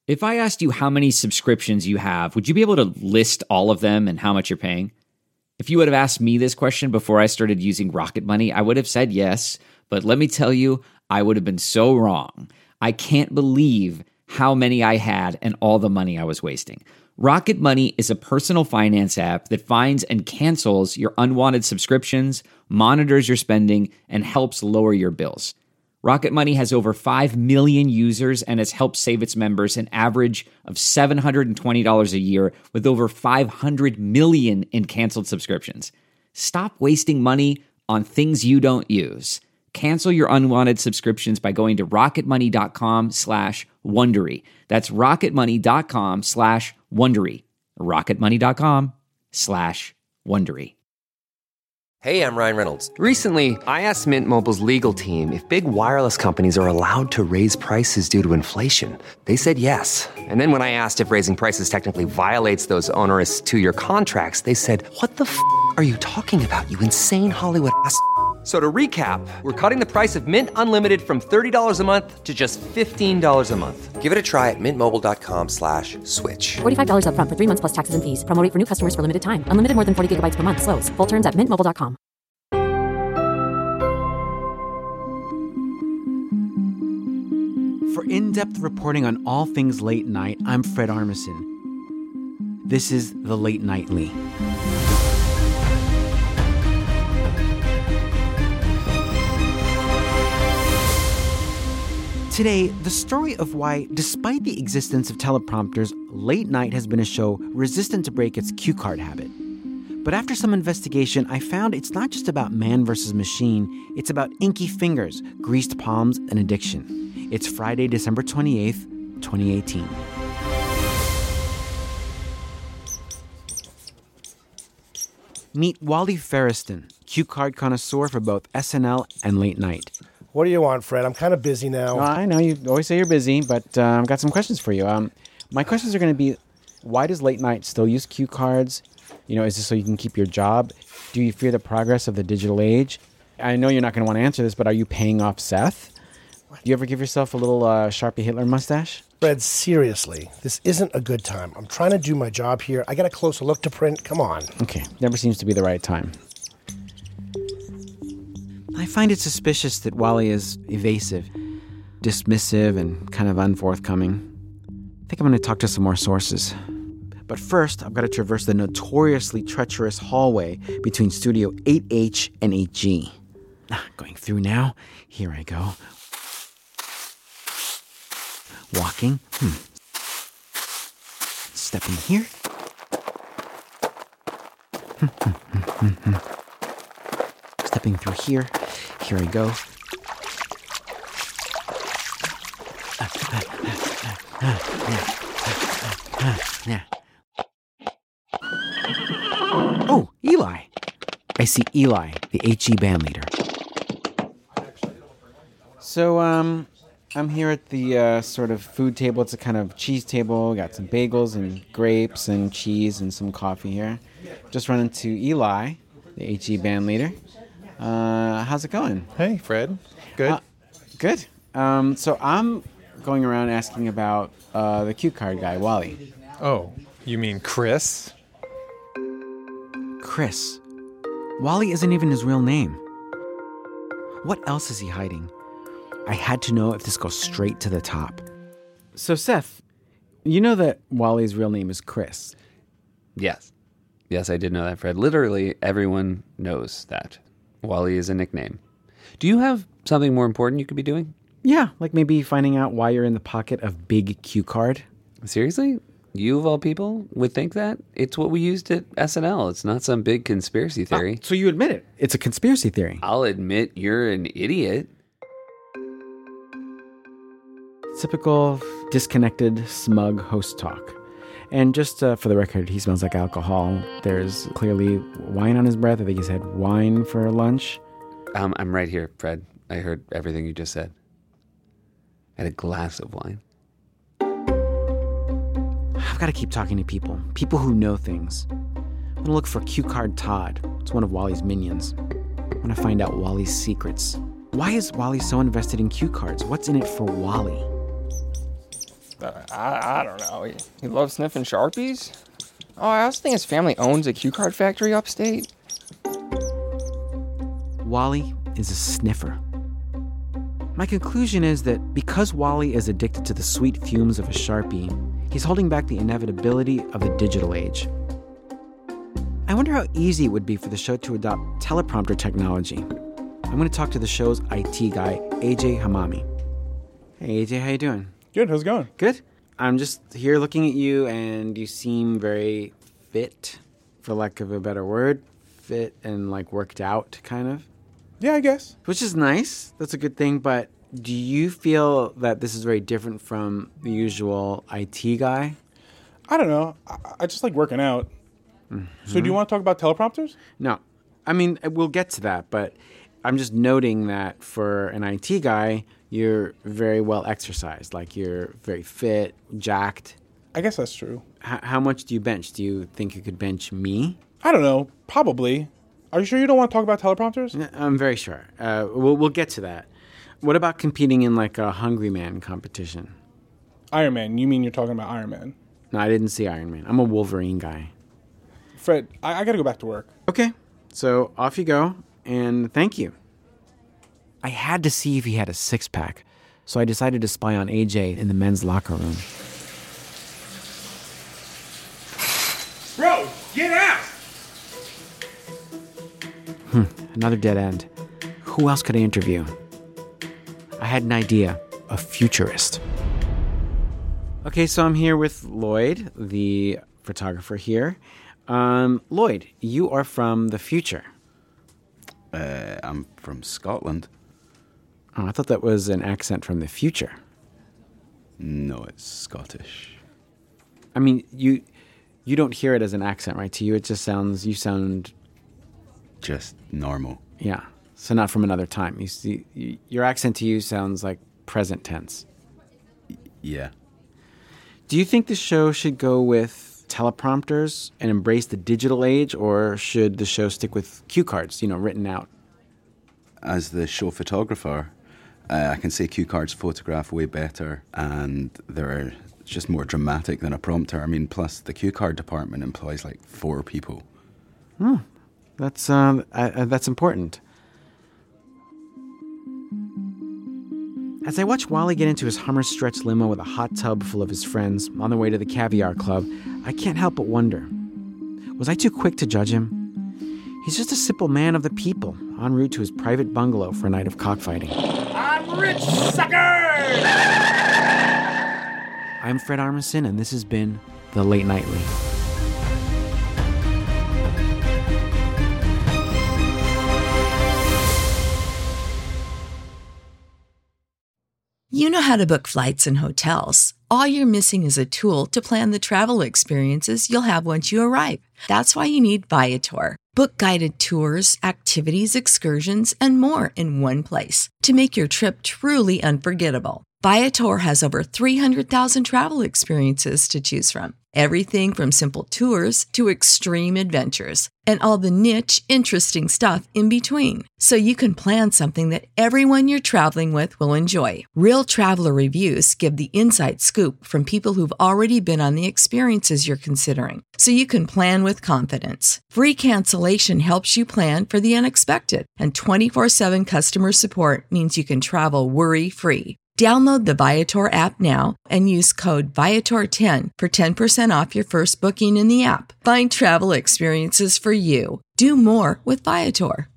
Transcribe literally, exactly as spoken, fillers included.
If I asked you how many subscriptions you have, would you be able to list all of them and how much you're paying? If you would have asked me this question before I started using Rocket Money, I would have said yes, but let me tell you, I would have been so wrong. I can't believe how many I had and all the money I was wasting. Rocket Money is a personal finance app that finds and cancels your unwanted subscriptions, monitors your spending, and helps lower your bills. Rocket Money has over five million users and has helped save its members an average of seven hundred twenty dollars a year with over five hundred million in canceled subscriptions. Stop wasting money on things you don't use. Cancel your unwanted subscriptions by going to rocketmoney.com slash Wondery. That's rocketmoney.com slash Wondery. rocketmoney.com slash Wondery. Hey, I'm Ryan Reynolds. Recently, I asked Mint Mobile's legal team if big wireless companies are allowed to raise prices due to inflation. They said yes. And then when I asked if raising prices technically violates those onerous two-year contracts, they said, what the f*** are you talking about, you insane Hollywood ass f- So to recap, we're cutting the price of Mint Unlimited from thirty dollars a month to just fifteen dollars a month. Give it a try at mintmobile.com slash switch. forty-five dollars up front for three months plus taxes and fees. Promo rate for new customers for limited time. Unlimited more than forty gigabytes per month. Slows full terms at mint mobile dot com. For in-depth reporting on all things late night, I'm Fred Armisen. This is The Late Nightly. Today, the story of why, despite the existence of teleprompters, late night has been a show resistant to break its cue card habit. But after some investigation, I found it's not just about man versus machine, it's about inky fingers, greased palms, and addiction. It's Friday, December twenty-eighth, twenty eighteen. Meet Wally Ferriston, cue card connoisseur for both S N L and late night. What do you want, Fred? I'm kind of busy now. Well, I know you always say you're busy, but uh, I've got some questions for you. Um, my questions are going to be, why does late night still use cue cards? You know, is this so you can keep your job? Do you fear the progress of the digital age? I know you're not going to want to answer this, but are you paying off Seth? What? Do you ever give yourself a little uh, Sharpie Hitler mustache? Fred, seriously, this isn't a good time. I'm trying to do my job here. I got a closer look to print. Come on. Okay, never seems to be the right time. I find it suspicious that Wally is evasive, dismissive, and kind of unforthcoming. I think I'm going to talk to some more sources. But first, I've got to traverse the notoriously treacherous hallway between Studio eight H and eight G. Going through now. Here I go. Walking. Hmm. Stepping here. Stepping through here. Here I go. Oh, Eli. I see Eli, the H E band leader. So, um, I'm here at the uh, sort of food table. It's a kind of cheese table. Got some bagels and grapes and cheese and some coffee here. Just run into Eli, the H E band leader. Uh, how's it going? Hey, Fred. Good. Uh, good. Um, so I'm going around asking about uh, the cue card guy, Wally. Oh, you mean Chris? Chris. Wally isn't even his real name. What else is he hiding? I had to know if this goes straight to the top. So, Seth, you know that Wally's real name is Chris. Yes. Yes, I did know that, Fred. Literally, everyone knows that. Wally is a nickname. Do you have something more important you could be doing? Yeah, like maybe finding out why you're in the pocket of Big Cue Card. Seriously? You, of all people, would think that? It's what we used at S N L. It's not some big conspiracy theory. Oh, so you admit it? It's a conspiracy theory. I'll admit you're an idiot. Typical disconnected, smug host talk. And just uh, for the record, he smells like alcohol. There's clearly wine on his breath. I think he's had wine for lunch. Um, I'm right here, Fred. I heard everything you just said. I had a glass of wine. I've got to keep talking to people. People who know things. I'm going to look for Cue Card Todd. It's one of Wally's minions. I want to find out Wally's secrets. Why is Wally so invested in cue cards? What's in it for Wally? Uh, I, I don't know. He, he loves sniffing Sharpies? Oh, I also think his family owns a cue card factory upstate. Wally is a sniffer. My conclusion is that because Wally is addicted to the sweet fumes of a Sharpie, he's holding back the inevitability of the digital age. I wonder how easy it would be for the show to adopt teleprompter technology. I'm going to talk to the show's I T guy, A J Hamami. Hey, A J, how you doing? Good, how's it going? Good. I'm just here looking at you, and you seem very fit, for lack of a better word. Fit and, like, worked out, kind of. Yeah, I guess. Which is nice. That's a good thing, but do you feel that this is very different from the usual I T guy? I don't know. I, I just like working out. Mm-hmm. So do you want to talk about teleprompters? No. I mean, we'll get to that, but I'm just noting that for an I T guy, you're very well exercised. Like, you're very fit, jacked. I guess that's true. H- how much do you bench? Do you think you could bench me? I don't know. Probably. Are you sure you don't want to talk about teleprompters? I'm very sure. Uh, we'll, we'll get to that. What about competing in, like, a Hungry Man competition? Iron Man. You mean you're talking about Iron Man? No, I didn't see Iron Man. I'm a Wolverine guy. Fred, I, I got to go back to work. Okay. So off you go, and thank you. I had to see if he had a six-pack, so I decided to spy on A J in the men's locker room. Bro, get out! Hmm, another dead end. Who else could I interview? I had an idea. A futurist. Okay, so I'm here with Lloyd, the photographer here. Um, Lloyd, you are from the future. Uh, I'm from Scotland. Oh, I thought that was an accent from the future. No, it's Scottish. I mean, you you don't hear it as an accent, right? To you, it just sounds, you sound... Just normal. Yeah, so not from another time. You see, you, your accent to you sounds like present tense. Y- yeah. Do you think the show should go with teleprompters and embrace the digital age, or should the show stick with cue cards, you know, written out? As the show photographer, uh, I can say cue cards photograph way better, and they're just more dramatic than a prompter. I mean, plus the cue card department employs like four people. Hmm, that's um, uh, that's important. As I watch Wally get into his Hummer stretch limo with a hot tub full of his friends on the way to the Caviar Club, I can't help but wonder, was I too quick to judge him? He's just a simple man of the people, en route to his private bungalow for a night of cockfighting. I'm rich, sucker! I'm Fred Armisen, and this has been The Late Nightly. You know how to book flights and hotels. All you're missing is a tool to plan the travel experiences you'll have once you arrive. That's why you need Viator. Book guided tours, activities, excursions, and more in one place to make your trip truly unforgettable. Viator has over three hundred thousand travel experiences to choose from. Everything from simple tours to extreme adventures and all the niche, interesting stuff in between. So you can plan something that everyone you're traveling with will enjoy. Real traveler reviews give the inside scoop from people who've already been on the experiences you're considering. So you can plan with confidence. Free cancellation helps you plan for the unexpected. And twenty-four seven customer support means you can travel worry-free. Download the Viator app now and use code Viator ten for ten percent off your first booking in the app. Find travel experiences for you. Do more with Viator.